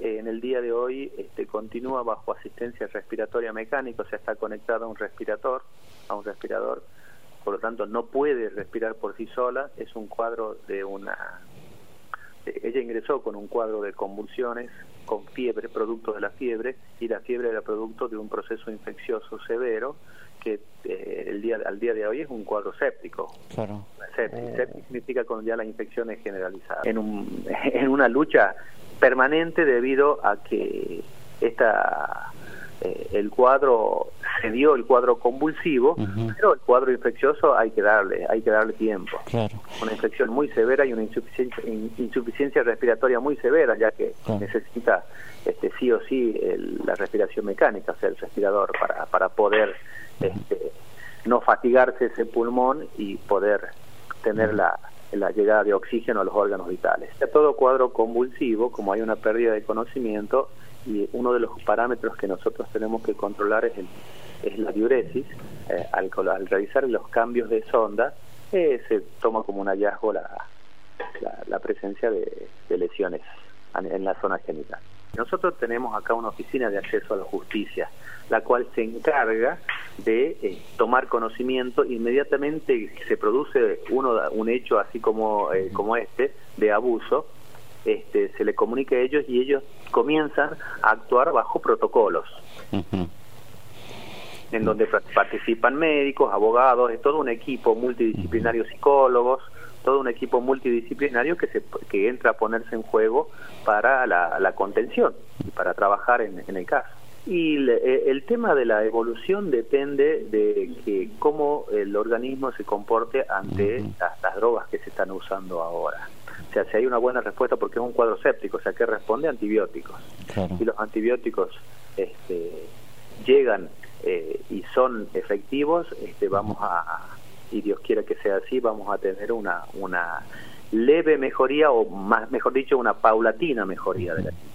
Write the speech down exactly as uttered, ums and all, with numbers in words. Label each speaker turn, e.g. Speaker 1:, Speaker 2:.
Speaker 1: eh, en el día de hoy este, continúa bajo asistencia respiratoria mecánica, o sea, está conectada a un respirador, a un respirador, por lo tanto no puede respirar por sí sola. Es un cuadro de una... Ella ingresó con un cuadro de convulsiones, con fiebre, producto de la fiebre, y la fiebre era producto de un proceso infeccioso severo, que eh, el día al día de hoy es un cuadro séptico.
Speaker 2: Claro.
Speaker 1: Sepsis, eh... sepsis significa cuando ya la infección es generalizada. En, un, en una lucha permanente debido a que esta eh, el cuadro se dio el cuadro convulsivo, uh-huh. pero el cuadro infeccioso hay que darle hay que darle tiempo.
Speaker 2: Claro.
Speaker 1: Una infección muy severa y una insuficiencia, insuficiencia respiratoria muy severa, ya que claro. necesita este sí o sí el, la respiración mecánica, o sea, el respirador para para poder este, no fatigarse ese pulmón y poder tener uh-huh. la la llegada de oxígeno a los órganos vitales. En todo cuadro convulsivo, como hay una pérdida de conocimiento, y uno de los parámetros que nosotros tenemos que controlar es, el, es la diuresis, eh, al, al realizar los cambios de sonda, eh, se toma como un hallazgo la, la, la presencia de, de lesiones en la zona genital. Nosotros tenemos acá una oficina de acceso a la justicia, la cual se encarga de eh, tomar conocimiento inmediatamente que se produce uno un hecho así como eh, como este de abuso. Este, se le comunica a ellos y ellos comienzan a actuar bajo protocolos, uh-huh. en donde participan médicos, abogados, es todo un equipo multidisciplinario, psicólogos, todo un equipo multidisciplinario que se que entra a ponerse en juego para la, la contención y para trabajar en, en el caso. Y el, el tema de la evolución depende de que cómo el organismo se comporte ante uh-huh. las, las drogas que se están usando ahora. O sea, si hay una buena respuesta, porque es un cuadro séptico, o sea, que responde a antibióticos. Claro. Y los antibióticos este, llegan eh, y son efectivos, este, vamos a, y Dios quiera que sea así, vamos a tener una una leve mejoría, o más, mejor dicho, una paulatina mejoría de la